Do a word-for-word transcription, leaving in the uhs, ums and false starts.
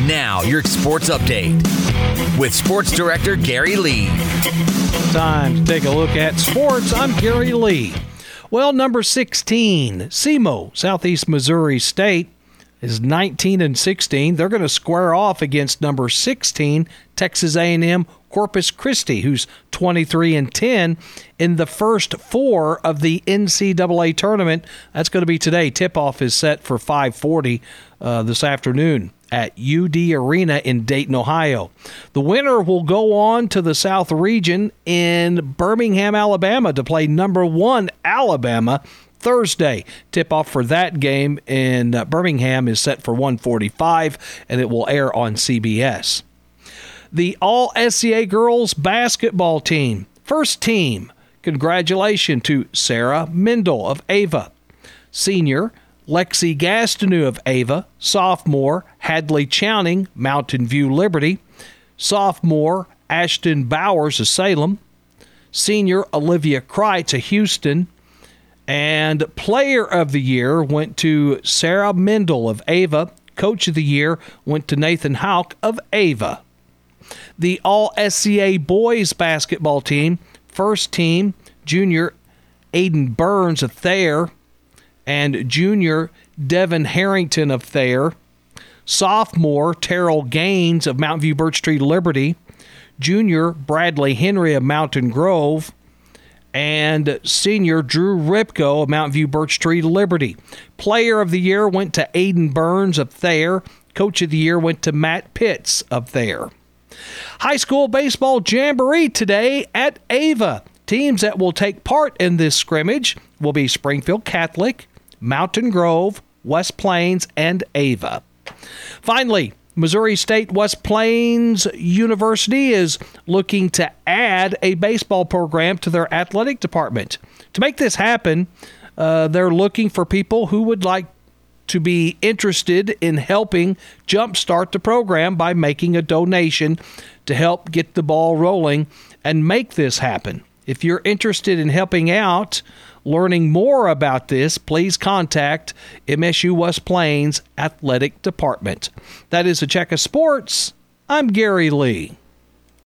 Now, your sports update with Sports Director Gary Lee. Time to take a look at sports. I'm Gary Lee. Well, number sixteen, S E M O, Southeast Missouri State, is nineteen and sixteen. They're going to square off against number sixteen, Texas A and M Corpus Christi, who's twenty-three and ten in the first four of the N C double A tournament. That's going to be today. Tip-off is set for five forty uh, this afternoon at U D Arena in Dayton, Ohio. The winner will go on to the South Region in Birmingham, Alabama to play number one Alabama Thursday. Tip-off for that game in uh, Birmingham is set for one forty-five, and it will air on C B S. The All-S C A girls basketball team. First team, congratulations to Sarah Mendel of Ava. Senior, Lexi Gastineau of Ava. Sophomore, Hadley Chowning, Mountain View Liberty. Sophomore, Ashton Bowers of Salem. Senior, Olivia Kreitz of Houston. And Player of the Year went to Sarah Mendel of Ava. Coach of the Year went to Nathan Houck of Ava. The All-S C A boys basketball team. First team, junior Aiden Burns of Thayer and junior Devin Harrington of Thayer. Sophomore, Terrell Gaines of Mountain View Birch Tree Liberty. Junior, Bradley Henry of Mountain Grove. And senior, Drew Ripko of Mountain View Birch Tree Liberty. Player of the Year went to Aiden Burns of Thayer. Coach of the Year went to Matt Pitts of Thayer. High school baseball jamboree today at Ava. Teams that will take part in this scrimmage will be Springfield Catholic, Mountain Grove, West Plains, and Ava. Finally, Missouri State West Plains University is looking to add a baseball program to their athletic department. To make this happen, uh, they're looking for people who would like to be interested in helping jumpstart the program by making a donation to help get the ball rolling and make this happen. If you're interested in helping out, learning more about this, please contact M S U West Plains Athletic Department. That is a check of sports. I'm Gary Lee.